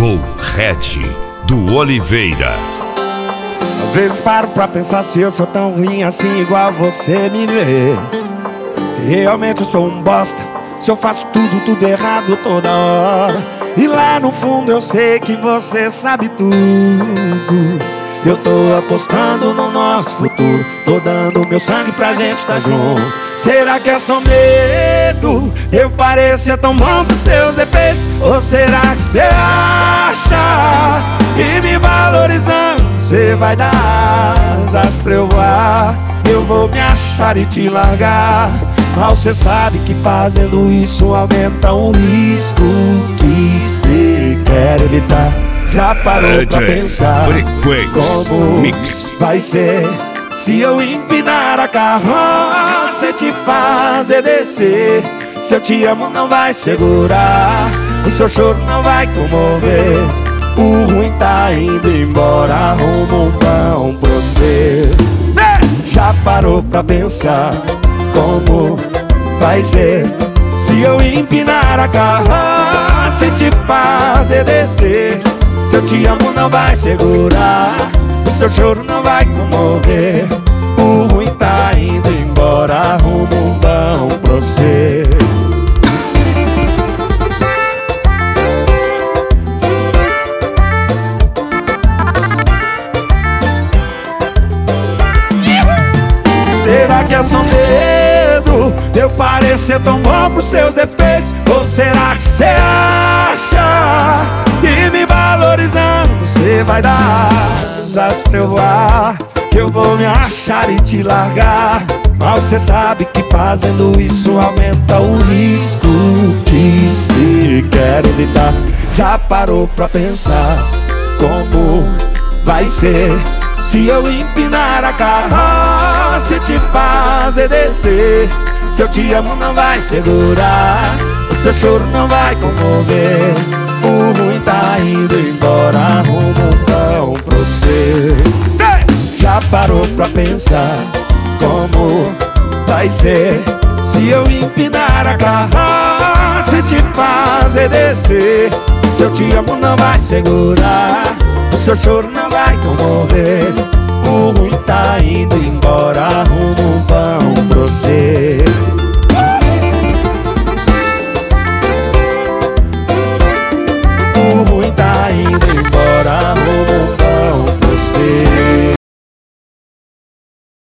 Go Red do Oliveira. Às vezes paro pra pensar se eu sou tão ruim assim igual você me vê. Se realmente eu sou um bosta, se eu faço tudo errado toda hora. E lá no fundo eu sei que você sabe tudo. Eu tô apostando no nosso futuro, tô dando meu sangue pra gente estar junto. Será que é só medo? Eu parecer tão bom pros seus defeitos? Ou será que você acha que me valorizando você vai dar asas pra eu voar? Eu vou me achar e te largar. Mal cê sabe que fazendo isso aumenta um risco que cê quer evitar. Já parou pra pensar como vai ser se eu empinar a carroça e te fazer descer? Se eu te amo não vai segurar, o seu choro não vai comover. O ruim tá indo embora, arruma um pão pra você. Já parou pra pensar como vai ser se eu empinar a carroça e te fazer descer? Se eu te amo não vai segurar, o seu choro não vai comover. O ruim tá indo embora, arruma um pão pra você. Será que é só medo de eu parecer tão bom pros seus defeitos? Ou será que você acha que me valorizando você vai dar asas pra eu voar? Que eu vou me achar e te largar. Mas você sabe que fazendo isso aumenta o risco que se quer evitar. Já parou pra pensar como vai ser se eu empinar a carroça e te fazer descer? Se eu te amo não vai segurar, o seu choro não vai comover. O ruim tá indo embora, arruma um pão pra você. Já parou pra pensar como vai ser se eu empinar a carroça e te fazer descer? Se eu te amo não vai segurar, o seu choro não vai comover. O ruim tá indo embora, arruma um pão pra você.